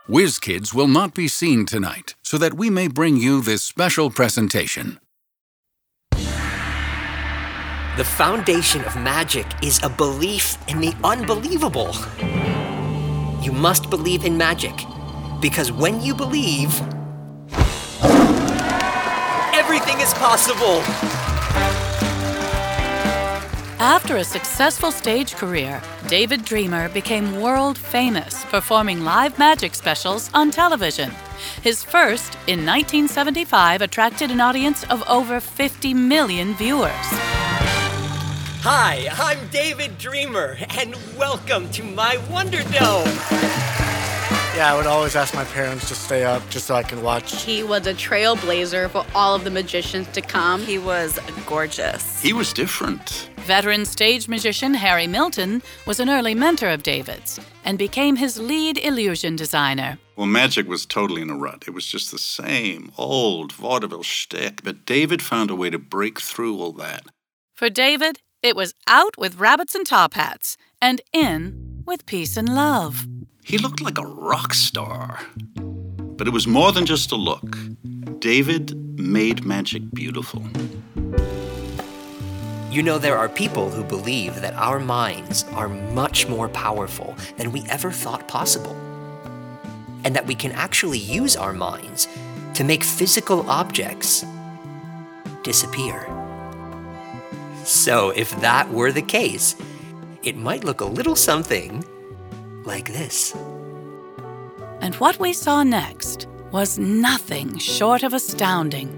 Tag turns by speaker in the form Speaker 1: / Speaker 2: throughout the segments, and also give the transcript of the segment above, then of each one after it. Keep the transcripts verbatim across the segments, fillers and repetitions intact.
Speaker 1: WizKids will not be seen tonight, so that we may bring you this special presentation.
Speaker 2: The foundation of magic is a belief in the unbelievable. You must believe in magic, because when you believe, everything is possible.
Speaker 3: After a successful stage career, David Dreamer became world famous performing live magic specials on television. His first, in nineteen seventy-five, attracted an audience of over fifty million viewers.
Speaker 2: Hi, I'm David Dreamer, and welcome to my Wonder Dome.
Speaker 4: Yeah, I would always ask my parents to stay up just so I can watch.
Speaker 5: He was a trailblazer for all of the magicians to come.
Speaker 6: He was gorgeous.
Speaker 1: He was different.
Speaker 3: Veteran stage magician Harry Milton was an early mentor of David's and became his lead illusion designer.
Speaker 7: Well, magic was totally in a rut. It was just the same old vaudeville shtick, but David found a way to break through all that.
Speaker 3: For David, it was out with rabbits and top hats and in with peace and love.
Speaker 7: He looked like a rock star. But it was more than just a look. David made magic beautiful.
Speaker 2: You know, there are people who believe that our minds are much more powerful than we ever thought possible, and that we can actually use our minds to make physical objects disappear. So if that were the case, it might look a little something like this.
Speaker 3: And what we saw next was nothing short of astounding.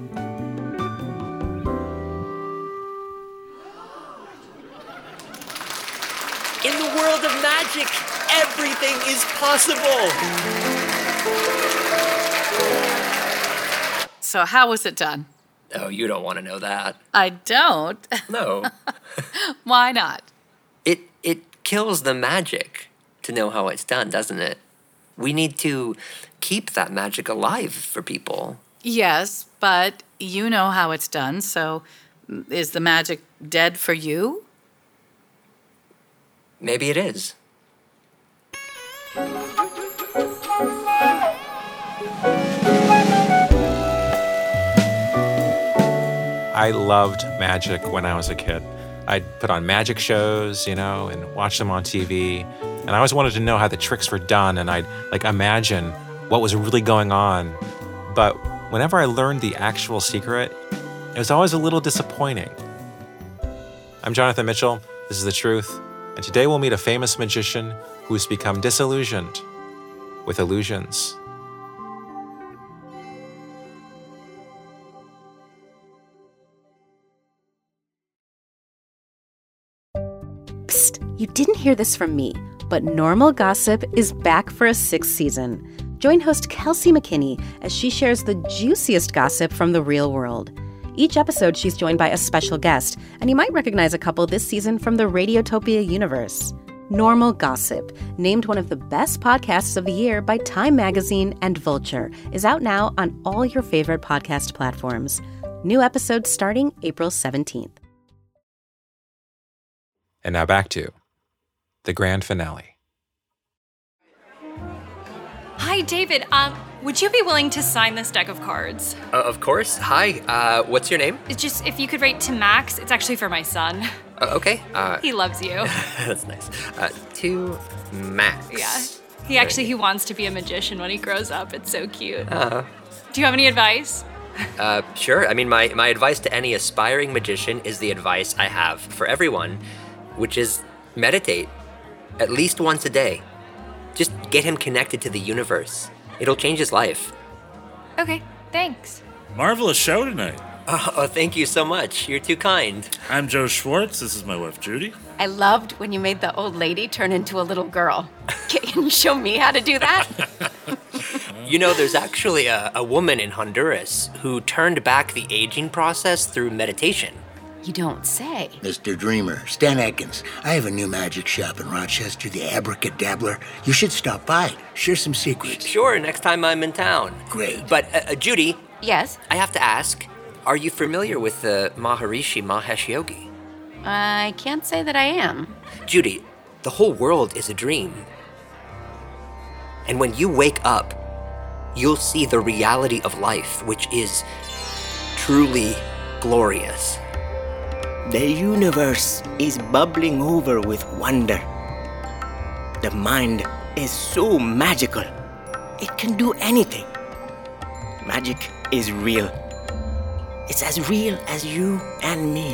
Speaker 2: In the world of magic, everything is possible.
Speaker 3: So how was it done?
Speaker 2: Oh, you don't want to know that.
Speaker 3: I don't.
Speaker 2: No.
Speaker 3: Why not?
Speaker 2: It it kills the magic to know how it's done, doesn't it? We need to keep that magic alive for people.
Speaker 3: Yes, but you know how it's done, so is the magic dead for you?
Speaker 2: Maybe it is.
Speaker 8: I loved magic when I was a kid. I'd put on magic shows, you know, and watch them on T V. And I always wanted to know how the tricks were done, and I'd like imagine what was really going on. But whenever I learned the actual secret, it was always a little disappointing. I'm Jonathan Mitchell. This is The Truth. And today we'll meet a famous magician who's become disillusioned with illusions.
Speaker 9: Psst, you didn't hear this from me, but Normal Gossip is back for a sixth season. Join host Kelsey McKinney as she shares the juiciest gossip from the real world. Each episode, she's joined by a special guest, and you might recognize a couple this season from the Radiotopia universe. Normal Gossip, named one of the best podcasts of the year by Time Magazine and Vulture, is out now on all your favorite podcast platforms. New episodes starting April seventeenth.
Speaker 8: And now back to the grand finale.
Speaker 10: Hi, David. Um, would you be willing to sign this deck of cards?
Speaker 2: Uh, of course. Hi, uh, what's your name?
Speaker 10: It's just, if you could write to Max, it's actually for my son.
Speaker 2: Uh, okay. Uh,
Speaker 10: he loves you.
Speaker 2: That's nice. Uh, to Max.
Speaker 10: Yeah. He actually, he wants to be a magician when he grows up. It's so cute.
Speaker 2: Uh,
Speaker 10: Do you have any advice?
Speaker 2: uh, sure. I mean, my, my advice to any aspiring magician is the advice I have for everyone, which is meditate at least once a day. Just get him connected to the universe. It'll change his life.
Speaker 10: Okay, thanks.
Speaker 11: Marvelous show tonight.
Speaker 2: Oh, oh, thank you so much. You're too kind.
Speaker 11: I'm Joe Schwartz. This is my wife, Judy.
Speaker 5: I loved when you made the old lady turn into a little girl. Can you show me how to do that?
Speaker 2: You know, there's actually a, a woman in Honduras who turned back the aging process through meditation.
Speaker 5: You don't say.
Speaker 12: Mister Dreamer, Stan Atkins. I have a new magic shop in Rochester, the Abracadabler. You should stop by. Share some secrets.
Speaker 2: Sure, next time I'm in town.
Speaker 12: Great.
Speaker 2: But, uh, uh, Judy.
Speaker 5: Yes?
Speaker 2: I have to ask, are you familiar with the Maharishi Mahesh Yogi?
Speaker 5: I can't say that I am.
Speaker 2: Judy, the whole world is a dream. And when you wake up, you'll see the reality of life, which is truly glorious.
Speaker 13: The universe is bubbling over with wonder. The mind is so magical. It can do anything. Magic is real. It's as real as you and me.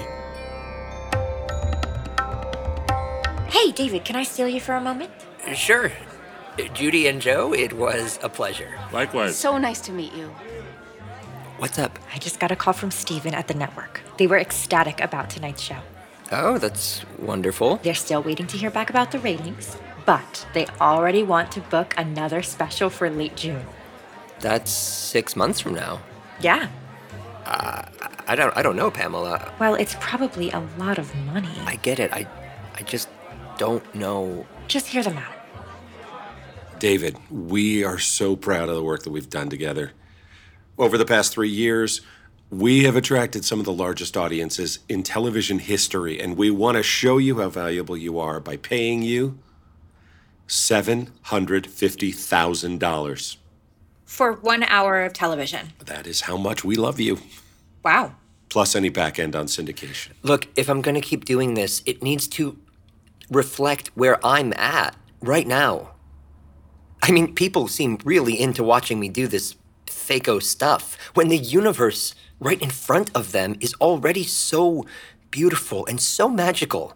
Speaker 5: Hey, David, can I steal you for a moment?
Speaker 2: Sure. Judy and Joe, it was a pleasure.
Speaker 11: Likewise.
Speaker 5: So nice to meet you.
Speaker 2: What's up?
Speaker 14: I just got a call from Steven at the network. They were ecstatic about tonight's show.
Speaker 2: Oh, that's wonderful.
Speaker 14: They're still waiting to hear back about the ratings, but they already want to book another special for late June.
Speaker 2: That's six months from now.
Speaker 14: Yeah.
Speaker 2: Uh, I don't I don't know, Pamela.
Speaker 14: Well, it's probably a lot of money.
Speaker 2: I get it. I I just don't know.
Speaker 14: Just hear them out.
Speaker 15: David, we are so proud of the work that we've done together. Over the past three years, we have attracted some of the largest audiences in television history, and we want to show you how valuable you are by paying you seven hundred fifty thousand dollars.
Speaker 14: For one hour of television.
Speaker 15: That is how much we love you.
Speaker 14: Wow.
Speaker 15: Plus any back end on syndication.
Speaker 2: Look, if I'm going to keep doing this, it needs to reflect where I'm at right now. I mean, people seem really into watching me do this fake-o stuff when the universe right in front of them is already so beautiful and so magical.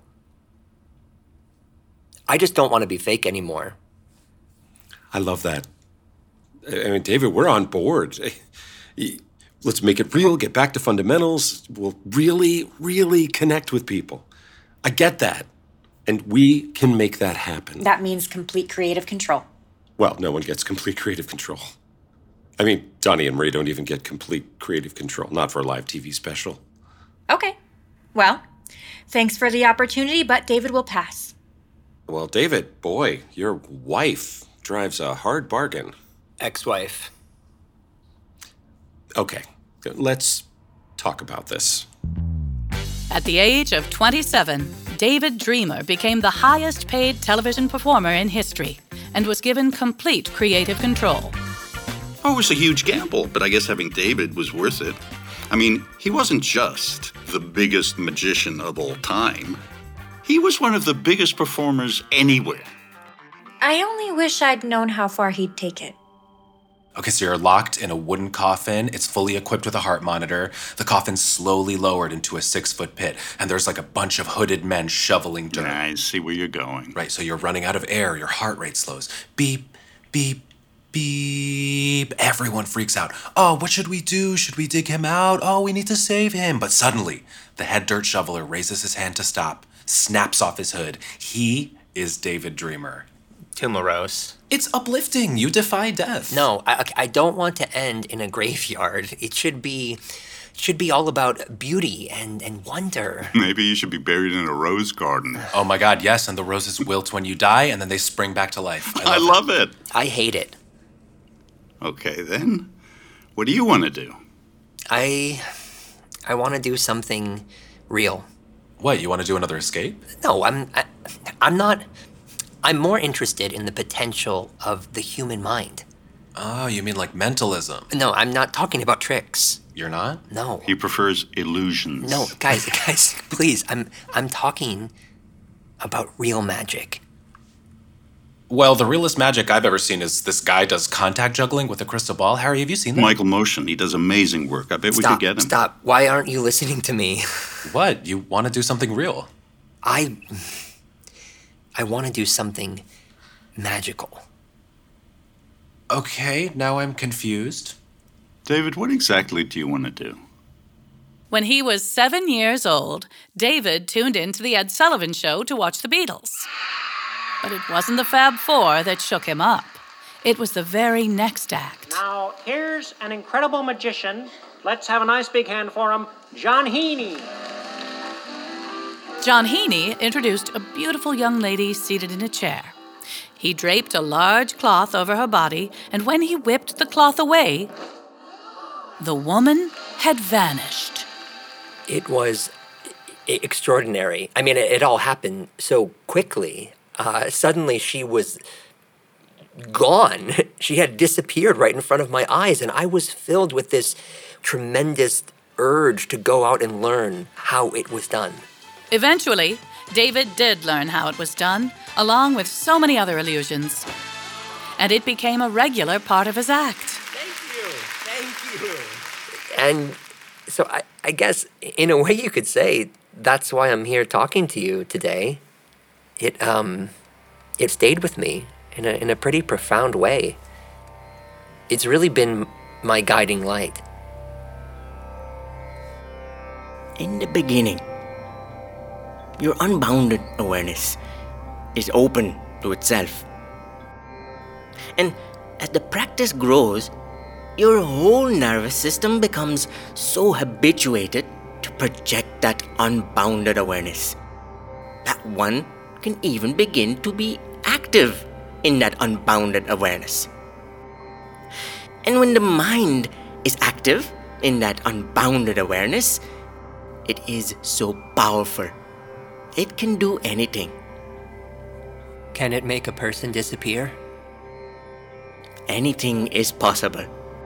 Speaker 2: I just don't want to be fake anymore.
Speaker 15: I love that. I mean, David, we're on board. Let's make it real, get back to fundamentals. We'll really, really connect with people. I get that. And we can make that happen.
Speaker 14: That means complete creative control.
Speaker 15: Well, no one gets complete creative control. I mean, Donnie and Marie don't even get complete creative control, not for a live T V special.
Speaker 14: Okay. Well, thanks for the opportunity, but David will pass.
Speaker 15: Well, David, boy, your wife drives a hard bargain.
Speaker 2: Ex-wife.
Speaker 15: Okay, let's talk about this.
Speaker 3: At the age of twenty-seven, David Dreamer became the highest paid television performer in history and was given complete creative control.
Speaker 7: Oh, it was a huge gamble, but I guess having David was worth it. I mean, he wasn't just the biggest magician of all time. He was one of the biggest performers anywhere.
Speaker 14: I only wish I'd known how far he'd take it.
Speaker 16: Okay, so you're locked in a wooden coffin. It's fully equipped with a heart monitor. The coffin's slowly lowered into a six-foot pit, and there's like a bunch of hooded men shoveling dirt.
Speaker 7: I see where you're going.
Speaker 16: Right, so you're running out of air. Your heart rate slows. Beep, beep, beep. Everyone freaks out. Oh, what should we do? Should we dig him out? Oh, we need to save him. But suddenly, the head dirt shoveler raises his hand to stop, snaps off his hood. He is David Dreamer.
Speaker 2: Too morose.
Speaker 16: It's uplifting. You defy death.
Speaker 2: No, I, I don't want to end in a graveyard. It should be, it should be all about beauty and, and wonder.
Speaker 7: Maybe you should be buried in a rose garden.
Speaker 16: Oh my God, yes, and the roses wilt when you die, and then they spring back to life.
Speaker 7: I love, I love it. it.
Speaker 2: I hate it.
Speaker 7: Okay, then. What do you want to do?
Speaker 2: I, I want to do something real.
Speaker 16: What, you want to do another escape?
Speaker 2: No, I'm, I, I'm not... I'm more interested in the potential of the human mind.
Speaker 16: Oh, you mean like mentalism?
Speaker 2: No, I'm not talking about tricks.
Speaker 16: You're not?
Speaker 2: No.
Speaker 7: He prefers illusions.
Speaker 2: No, guys, guys, please. I'm I'm talking about real magic.
Speaker 16: Well, the realest magic I've ever seen is this guy does contact juggling with a crystal ball. Harry, have you seen that?
Speaker 7: Michael Motion. He does amazing work. I bet
Speaker 2: stop,
Speaker 7: we could get him.
Speaker 2: Stop. Why aren't you listening to me?
Speaker 16: What? You want to do something real?
Speaker 2: I... I want to do something magical.
Speaker 16: Okay, now I'm confused.
Speaker 7: David, what exactly do you want to do?
Speaker 3: When he was seven years old, David tuned into the Ed Sullivan Show to watch the Beatles. But it wasn't the Fab Four that shook him up. It was the very next act.
Speaker 17: Now, here's an incredible magician. Let's have a nice big hand for him, John Heaney.
Speaker 3: John Heaney introduced a beautiful young lady seated in a chair. He draped a large cloth over her body, and when he whipped the cloth away, the woman had vanished.
Speaker 2: It was extraordinary. I mean, it, it all happened so quickly. Uh, suddenly she was gone. She had disappeared right in front of my eyes, and I was filled with this tremendous urge to go out and learn how it was done.
Speaker 3: Eventually, David did learn how it was done, along with so many other illusions. And it became a regular part of his act.
Speaker 2: Thank you. And so I, I guess, in a way, you could say that's why I'm here talking to you today. It um, it stayed with me in a in a pretty profound way. It's really been my guiding light.
Speaker 13: In the beginning, your unbounded awareness is open to itself. And as the practice grows, your whole nervous system becomes so habituated to project that unbounded awareness that one can even begin to be active in that unbounded awareness. And when the mind is active in that unbounded awareness, it is so powerful. It can do anything.
Speaker 2: Can it make a person disappear?
Speaker 13: Anything is possible.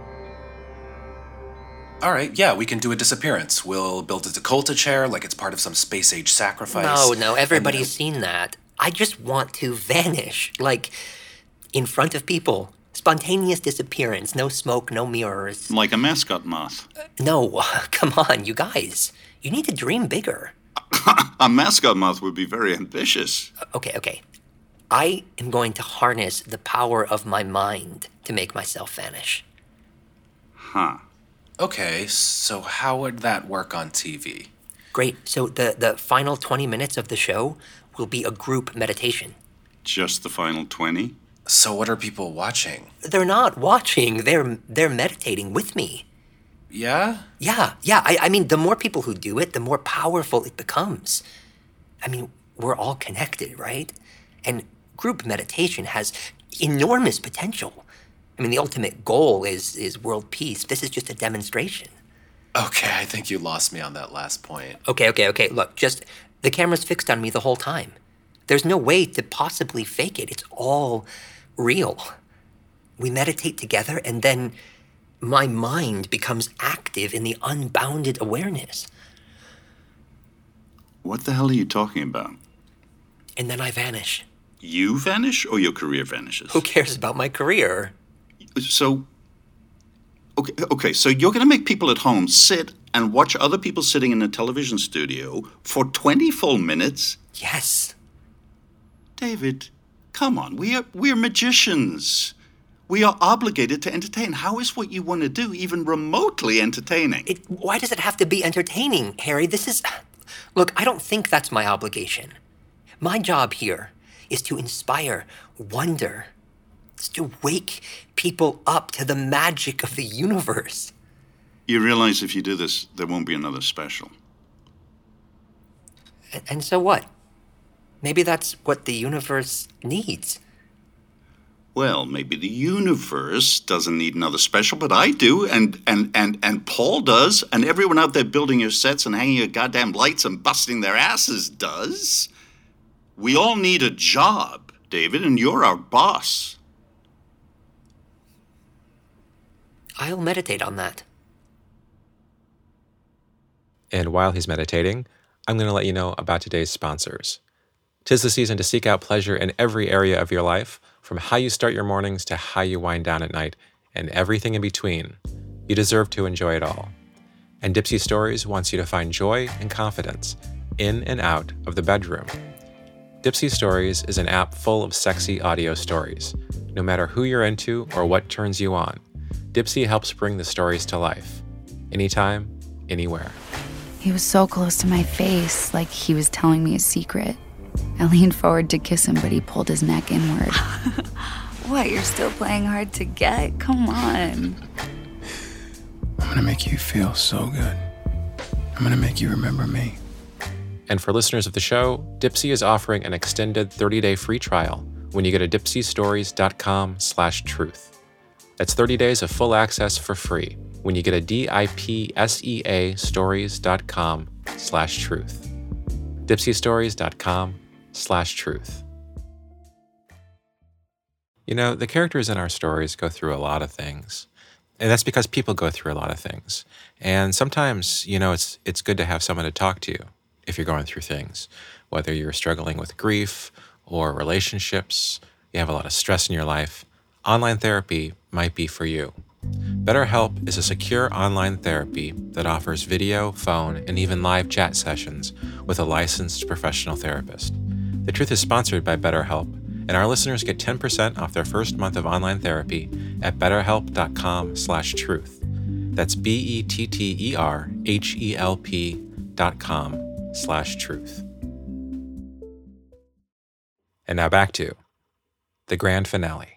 Speaker 16: All right, yeah, we can do a disappearance. We'll build a Dakota chair like it's part of some space-age sacrifice.
Speaker 2: No, no, everybody's seen that. I just want to vanish, like, in front of people. Spontaneous disappearance, no smoke, no mirrors.
Speaker 7: Like a mascot moth.
Speaker 2: No, come on, you guys. You need to dream bigger.
Speaker 7: A mascot moth would be very ambitious.
Speaker 2: Okay, okay. I am going to harness the power of my mind to make myself vanish.
Speaker 7: Huh.
Speaker 16: Okay, so how would that work on T V?
Speaker 2: Great. So the, the final twenty minutes of the show will be a group meditation.
Speaker 7: Just the final twenty?
Speaker 16: So what are people watching?
Speaker 2: They're not watching. They're they're meditating with me.
Speaker 16: Yeah?
Speaker 2: Yeah, yeah. I, I mean, the more people who do it, the more powerful it becomes. I mean, we're all connected, right? And group meditation has enormous potential. I mean, the ultimate goal is is world peace. This is just a demonstration.
Speaker 16: Okay, I think you lost me on that last point.
Speaker 2: Okay, okay, okay. Look, just the camera's fixed on me the whole time. There's no way to possibly fake it. It's all real. We meditate together, and then my mind becomes active in the unbounded awareness.
Speaker 7: What the hell are you talking about?
Speaker 2: And then I vanish.
Speaker 7: You vanish or your career vanishes?
Speaker 2: Who cares about my career?
Speaker 7: So, okay, okay, so you're going to make people at home sit and watch other people sitting in a television studio for twenty full minutes?
Speaker 2: Yes.
Speaker 7: David, come on. We are we're magicians. We are obligated to entertain. How is what you want to do even remotely entertaining?
Speaker 2: It, why does it have to be entertaining, Harry? This is... Look, I don't think that's my obligation. My job here is to inspire wonder. It's to wake people up to the magic of the universe.
Speaker 7: You realize if you do this, there won't be another special.
Speaker 2: And, and so what? Maybe that's what the universe needs.
Speaker 7: Well, maybe the universe doesn't need another special, but I do, and and and and Paul does, and everyone out there building your sets and hanging your goddamn lights and busting their asses does. We all need a job, David, and you're our boss.
Speaker 2: I'll meditate on that.
Speaker 8: And while he's meditating, I'm going to let you know about today's sponsors. 'Tis the season to seek out pleasure in every area of your life, from how you start your mornings to how you wind down at night, and everything in between. You deserve to enjoy it all. And Dipsy Stories wants you to find joy and confidence in and out of the bedroom. Dipsy Stories is an app full of sexy audio stories. No matter who you're into or what turns you on, Dipsy helps bring the stories to life. Anytime, anywhere.
Speaker 18: He was so close to my face, like he was telling me a secret. I leaned forward to kiss him, but he pulled his neck inward. What, you're still playing hard to get? Come on.
Speaker 19: I'm gonna make you feel so good. I'm gonna make you remember me.
Speaker 8: And for listeners of the show, Dipsy is offering an extended thirty-day free trial when you go to dipsystories.com slash truth. That's thirty days of full access for free when you get a D-I-P-S-E-A stories.com slash truth. dipsystories.com slash truth. You know, the characters in our stories go through a lot of things. And that's because people go through a lot of things. And sometimes, you know, it's it's good to have someone to talk to if you're going through things, whether you're struggling with grief or relationships, you have a lot of stress in your life. Online therapy might be for you. BetterHelp is a secure online therapy that offers video, phone, and even live chat sessions with a licensed professional therapist. The Truth is sponsored by BetterHelp, and our listeners get ten percent off their first month of online therapy at betterhelp.com slash truth. That's B-E-T-T-E-R-H-E-L-P dot com slash truth. And now back to the grand finale.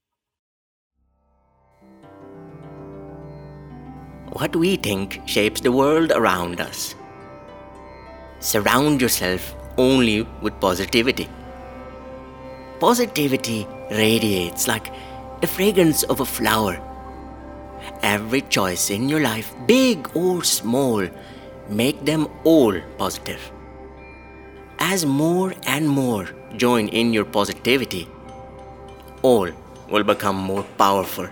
Speaker 13: What we think shapes the world around us. Surround yourself only with positivity. Positivity radiates like the fragrance of a flower. Every choice in your life, big or small, make them all positive. As more and more join in your positivity, all will become more powerful.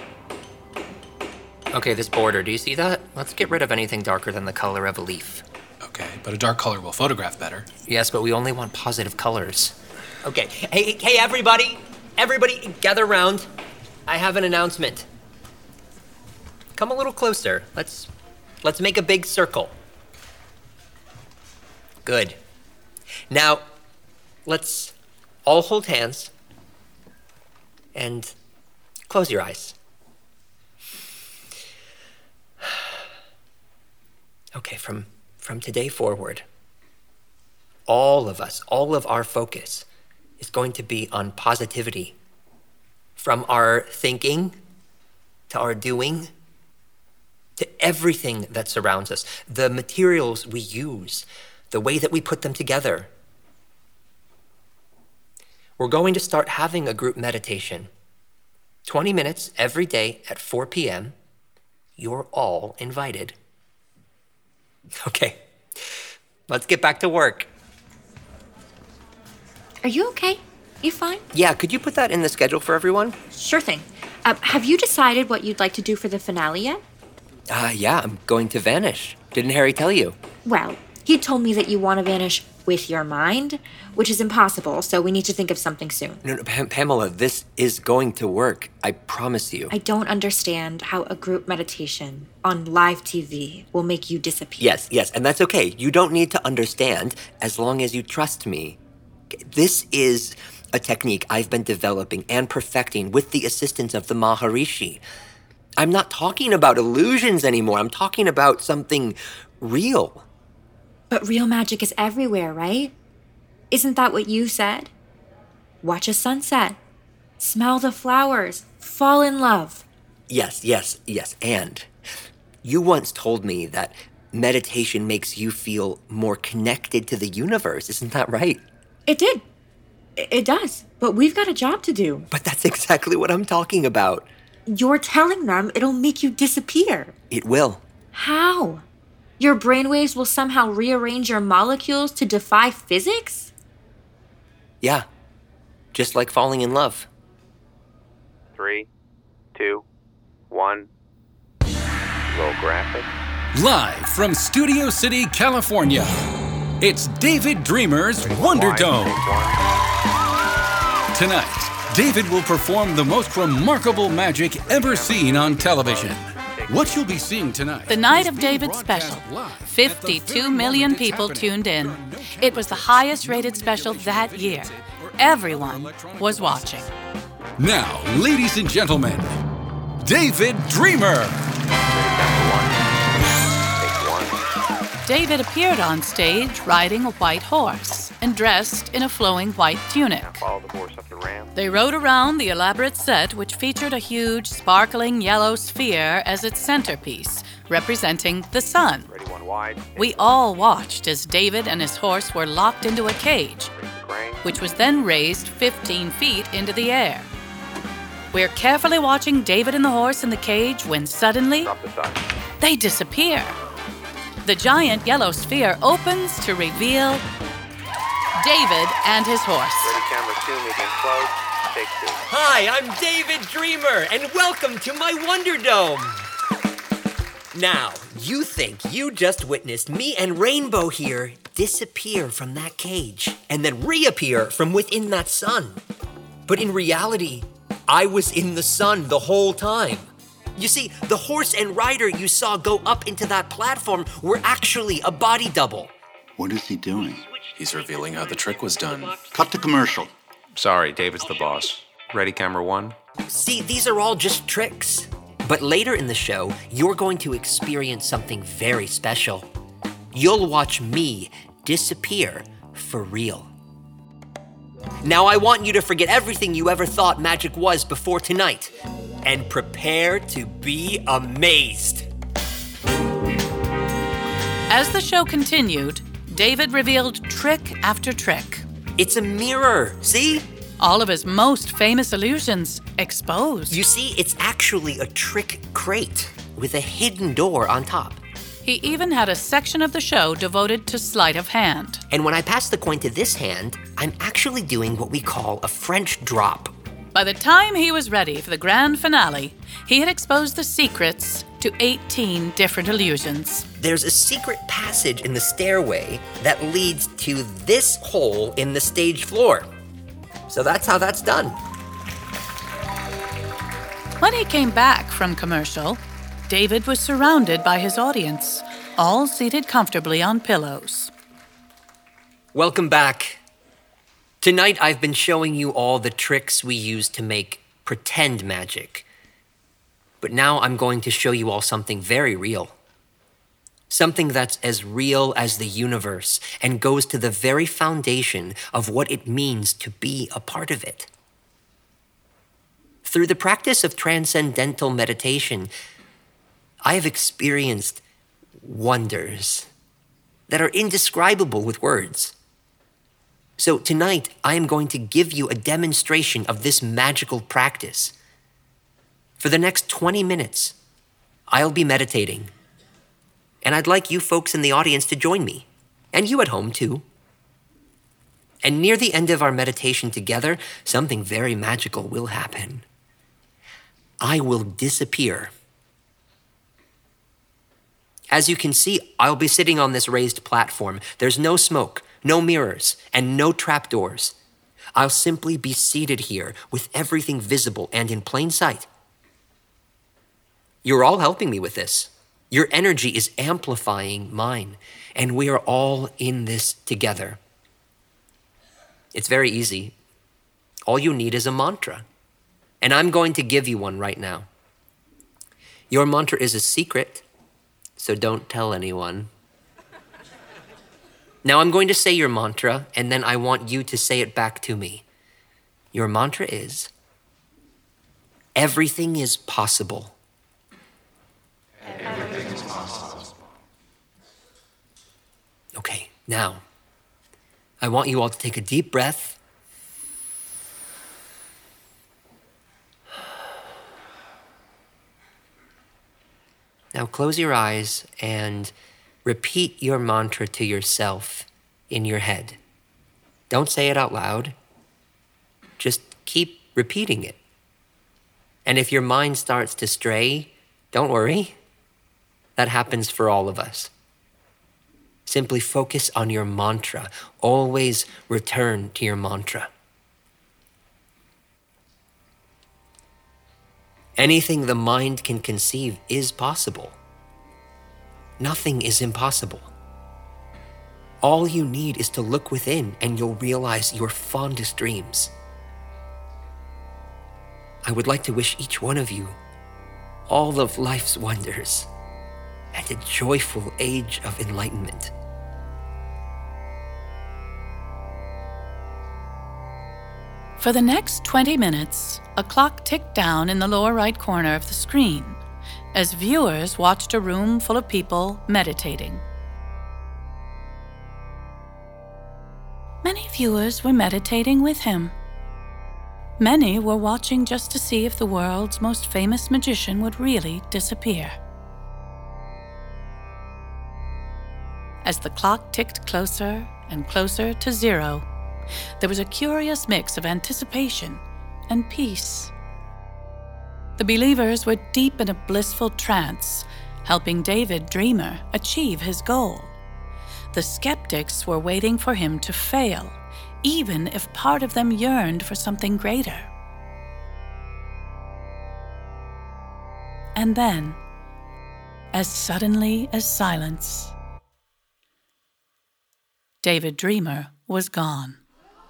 Speaker 2: Okay, this border, do you see that? Let's get rid of anything darker than the color of a leaf.
Speaker 20: Okay, but a dark color will photograph better.
Speaker 2: Yes, but we only want positive colors. Okay, hey, hey, everybody! Everybody, gather around. I have an announcement. Come a little closer. Let's, let's make a big circle. Good. Now, let's all hold hands and close your eyes. Okay, from, from today forward, all of us, all of our focus is going to be on positivity. From our thinking to our doing to everything that surrounds us, the materials we use, the way that we put them together. We're going to start having a group meditation. twenty minutes every day at four p.m. You're all invited. Okay, let's get back to work.
Speaker 14: Are you okay? You fine?
Speaker 2: Yeah, could you put that in the schedule for everyone?
Speaker 14: Sure thing. Uh, have you decided what you'd like to do for the finale yet?
Speaker 2: Uh, yeah, I'm going to vanish. Didn't Harry tell you?
Speaker 14: Well, he told me that you want to vanish with your mind, which is impossible, so we need to think of something soon.
Speaker 2: No, no, Pam- Pamela, this is going to work. I promise you.
Speaker 14: I don't understand how a group meditation on live T V will make you disappear.
Speaker 2: Yes, yes, and that's okay. You don't need to understand as long as you trust me. This is a technique I've been developing and perfecting with the assistance of the Maharishi. I'm not talking about illusions anymore. I'm talking about something real.
Speaker 14: But real magic is everywhere, right? Isn't that what you said? Watch a sunset, smell the flowers, fall in love.
Speaker 2: Yes, yes, yes. And you once told me that meditation makes you feel more connected to the universe. Isn't that right?
Speaker 14: It did. It does. But we've got a job to do.
Speaker 2: But that's exactly what I'm talking about.
Speaker 14: You're telling them it'll make you disappear.
Speaker 2: It will.
Speaker 14: How? Your brainwaves will somehow rearrange your molecules to defy physics?
Speaker 2: Yeah. Just like falling in love.
Speaker 21: Three, two, one. Roll graphic.
Speaker 1: Live from Studio City, California, it's David Dreamer's Wonder Dome. Tonight, David will perform the most remarkable magic ever seen on television. What you'll be seeing tonight.
Speaker 3: The night of David's special. fifty-two million people tuned in. It was the highest rated special that year. Everyone was watching.
Speaker 1: Now, ladies and gentlemen, David Dreamer.
Speaker 3: David appeared on stage riding a white horse and dressed in a flowing white tunic.
Speaker 21: Follow the horse up the ramp.
Speaker 3: They rode around the elaborate set, which featured a huge, sparkling yellow sphere as its centerpiece, representing the sun.
Speaker 21: Ready, one wide.
Speaker 3: We all watched as David and his horse were locked into a cage, which was then raised fifteen feet into the air. We're carefully watching David and the horse in the cage when suddenly,
Speaker 21: Drop the sun.
Speaker 3: they disappear. The giant yellow sphere opens to reveal David and his horse.
Speaker 21: Ready, camera, two, medium, close. Take two.
Speaker 2: Hi, I'm David Dreamer, and welcome to my Wonder Dome. Now, you think you just witnessed me and Rainbow here disappear from that cage and then reappear from within that sun. But in reality, I was in the sun the whole time. You see, the horse and rider you saw go up into that platform were actually a body double.
Speaker 7: What is he doing?
Speaker 16: He's revealing how the trick was done.
Speaker 7: Cut the commercial.
Speaker 21: Sorry, David's the boss. Ready, camera one?
Speaker 2: See, these are all just tricks. But later in the show, you're going to experience something very special. You'll watch me disappear for real. Now I want you to forget everything you ever thought magic was before tonight, and prepare to be amazed.
Speaker 3: As the show continued, David revealed trick after trick.
Speaker 2: It's a mirror, see?
Speaker 3: All of his most famous illusions exposed.
Speaker 2: You see, it's actually a trick crate with a hidden door on top.
Speaker 3: He even had a section of the show devoted to sleight of hand.
Speaker 2: And when I pass the coin to this hand, I'm actually doing what we call a French drop.
Speaker 3: By the time he was ready for the grand finale, he had exposed the secrets to eighteen different illusions.
Speaker 2: There's a secret passage in the stairway that leads to this hole in the stage floor. So that's how that's done.
Speaker 3: When he came back from commercial, David was surrounded by his audience, all seated comfortably on pillows.
Speaker 2: Welcome back. Tonight I've been showing you all the tricks we use to make pretend magic. But now I'm going to show you all something very real. Something that's as real as the universe and goes to the very foundation of what it means to be a part of it. Through the practice of transcendental meditation, I have experienced wonders that are indescribable with words. So tonight, I am going to give you a demonstration of this magical practice. For the next twenty minutes, I'll be meditating. And I'd like you folks in the audience to join me, and you at home too. And near the end of our meditation together, something very magical will happen. I will disappear. As you can see, I'll be sitting on this raised platform. There's no smoke, no mirrors, and no trapdoors. I'll simply be seated here with everything visible and in plain sight. You're all helping me with this. Your energy is amplifying mine, and we are all in this together. It's very easy. All you need is a mantra, and I'm going to give you one right now. Your mantra is a secret, so don't tell anyone. Now I'm going to say your mantra, and then I want you to say it back to me. Your mantra is, everything is possible.
Speaker 21: Everything is possible.
Speaker 2: Okay, now, I want you all to take a deep breath. Now close your eyes and repeat your mantra to yourself in your head. Don't say it out loud. Just keep repeating it. And if your mind starts to stray, don't worry. That happens for all of us. Simply focus on your mantra. Always return to your mantra. Anything the mind can conceive is possible. Nothing is impossible. All you need is to look within and you'll realize your fondest dreams. I would like to wish each one of you all of life's wonders and a joyful age of enlightenment.
Speaker 3: For the next twenty minutes, a clock ticked down in the lower right corner of the screen as viewers watched a room full of people meditating. Many viewers were meditating with him. Many were watching just to see if the world's most famous magician would really disappear. As the clock ticked closer and closer to zero, there was a curious mix of anticipation and peace. The believers were deep in a blissful trance, helping David Dreamer achieve his goal. The skeptics were waiting for him to fail, even if part of them yearned for something greater. And then, as suddenly as silence, David Dreamer was gone.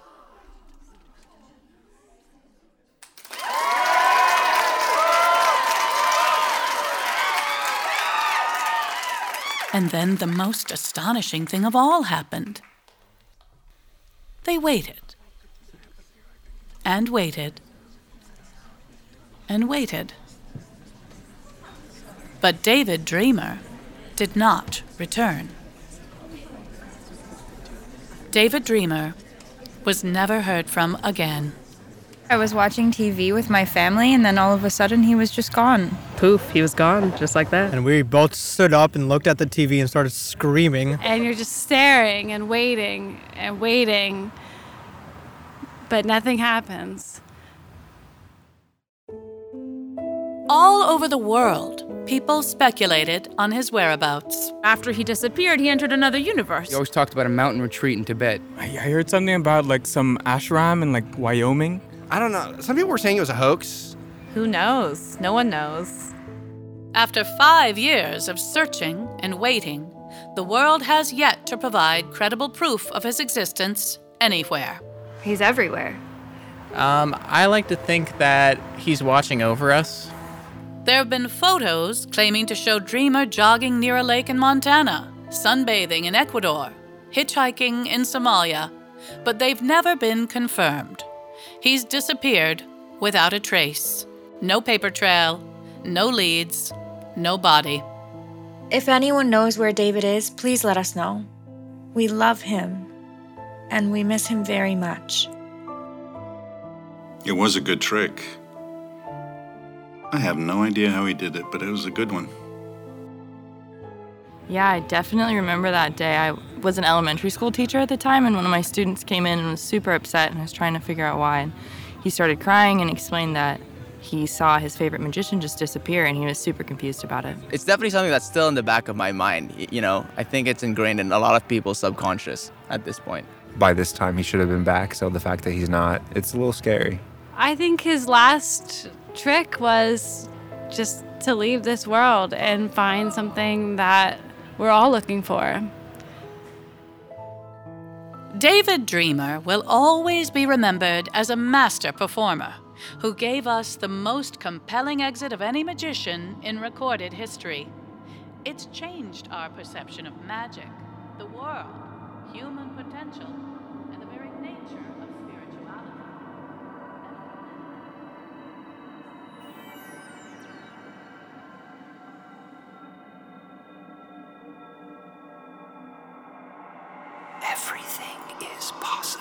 Speaker 3: And then the most astonishing thing of all happened. They waited, and waited, and waited. But David Dreamer did not return. David Dreamer was never heard from again.
Speaker 4: I was watching T V with my family, and then all of a sudden he was just gone.
Speaker 22: Poof, he was gone, just like that.
Speaker 23: And we both stood up and looked at the T V and started screaming.
Speaker 24: And you're just staring and waiting and waiting, but nothing happens.
Speaker 3: All over the world, people speculated on his whereabouts.
Speaker 22: After he disappeared, he entered another universe.
Speaker 25: He always talked about a mountain retreat in Tibet.
Speaker 19: I, I heard something about like some ashram in like Wyoming.
Speaker 26: I don't know. Some people were saying it was a hoax.
Speaker 22: Who knows? No one knows.
Speaker 3: After five years of searching and waiting, the world has yet to provide credible proof of his existence anywhere.
Speaker 4: He's everywhere.
Speaker 27: Um, I like to think that he's watching over us.
Speaker 3: There have been photos claiming to show Dreamer jogging near a lake in Montana, sunbathing in Ecuador, hitchhiking in Somalia, but they've never been confirmed. He's disappeared without a trace. No paper trail, no leads, no body.
Speaker 14: If anyone knows where David is, please let us know. We love him, and we miss him very much.
Speaker 7: It was a good trick. I have no idea how he did it, but it was a good one.
Speaker 22: Yeah, I definitely remember that day. I was an elementary school teacher at the time, and one of my students came in and was super upset, and I was trying to figure out why. And he started crying and explained that he saw his favorite magician just disappear, and he was super confused about it.
Speaker 27: It's definitely something that's still in the back of my mind. You know, I think it's ingrained in a lot of people's subconscious at this point.
Speaker 28: By this time, he should have been back, so the fact that he's not, it's a little scary.
Speaker 24: I think his last trick was just to leave this world and find something that we're all looking for.
Speaker 3: David Dreamer will always be remembered as a master performer who gave us the most compelling exit of any magician in recorded history. It's changed our perception of magic, the world, human potential, and the very nature of spirituality.
Speaker 2: Everything is possible.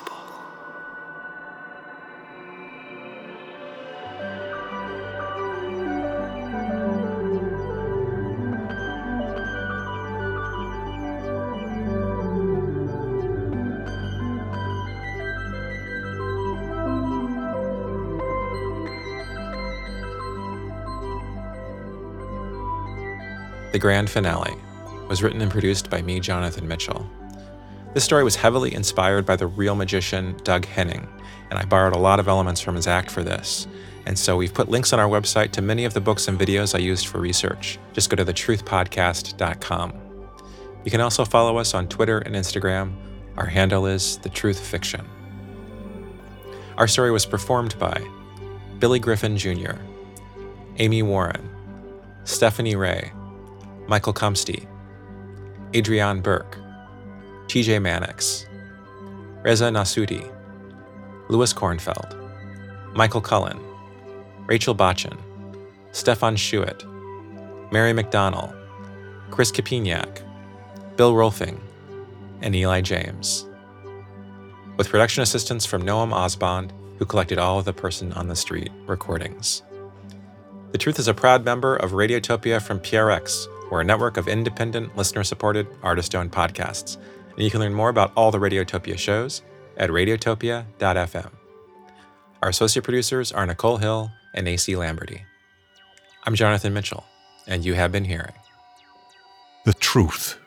Speaker 8: The Grand Finale was written and produced by me, Jonathan Mitchell. This story was heavily inspired by the real magician Doug Henning, and I borrowed a lot of elements from his act for this. And so we've put links on our website to many of the books and videos I used for research. Just go to the truth podcast dot com. You can also follow us on Twitter and Instagram. Our handle is The Truth Fiction. Our story was performed by Billy Griffin Junior, Amy Warren, Stephanie Ray, Michael Kumsty, Adrienne Burke, T J Mannix, Reza Nasudi, Louis Kornfeld, Michael Cullen, Rachel Bachin, Stefan Schuett, Mary McDonnell, Chris Kapiniak, Bill Rolfing, and Eli James. With production assistance from Noam Osbond, who collected all of the Person on the Street recordings. The Truth is a proud member of Radiotopia from P R X. We're a network of independent, listener-supported, artist-owned podcasts. And you can learn more about all the Radiotopia shows at radiotopia dot f m. Our associate producers are Nicole Hill and A C Lamberty. I'm Jonathan Mitchell, and you have been hearing
Speaker 5: The Truth.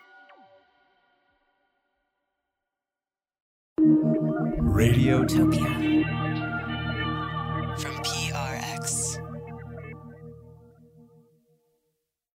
Speaker 6: Radiotopia from P